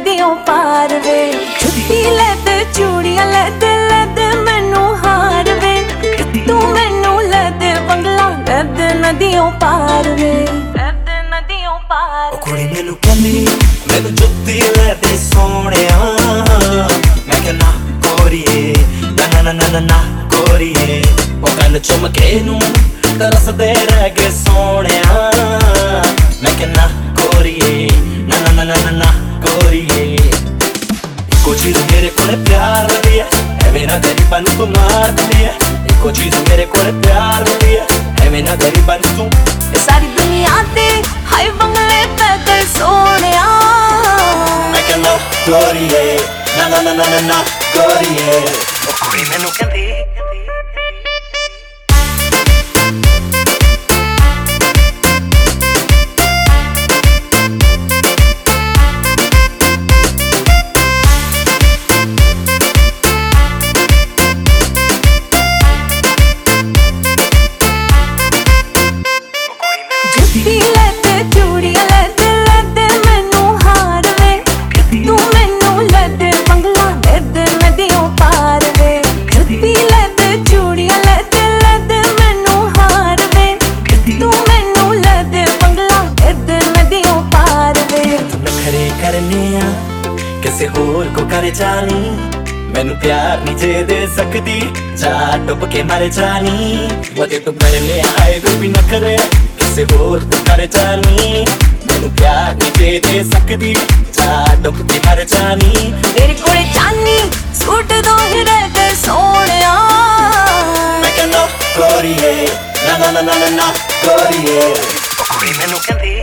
ਨदियों पार वे जुत्ती ले ते चूड़ियां ले दे मैनू हार वे तू मैनू ले दे बंगला ले दे नदियों पार वे नदियों पार कुड़ी मैनू कहंदी मैनू जुत्ती ले दे सोहणिया मैं कहना गोरीए ना ना ना ना ना गोरीए ओ गल चुमके नू तरसदे रह गए सोहणिया मैं कहना गोरीए ना ना ना ना ना गोरीए इको चीज मेरे कोले प्यार दी है एवें ना गरीबां नू तू मार दी है इको चीज मेरे कोले प्यार दी है एवें ना गरीबां नू तू सारी दुनिया ते हाय बंगले पैदल सोहणिया मैं कहना गोरीए ना ना ना ना ना गोरीए ओ कुड़ी मैनू कहंदी जुत्ती ले ते चूड़ियां ले दे मैनू हार वे तू मैनू ले दे बंगला ले दे नदियों पार वे जुत्ती ले ते चूड़ियां ले दे मैनू हार वे तू मैनू ले दे बंगला ले दे नदियों पार वे नखरे करने आ किसे होर को कर जानी मैनू प्यार नहीं जे दे सकती जा डुब के मर जानी वदे तू कर ले आए भी नखरे किसे होर को कर जानी मैनू प्यार नहीं जे दे सकती जा डुब के मर जानी तेरे कोले चानी सूट दो ही रह गए सोहणिया मैं कहना गोरीए ना ना ना ना ना गोरीए कुड़ी मैनू कहंदी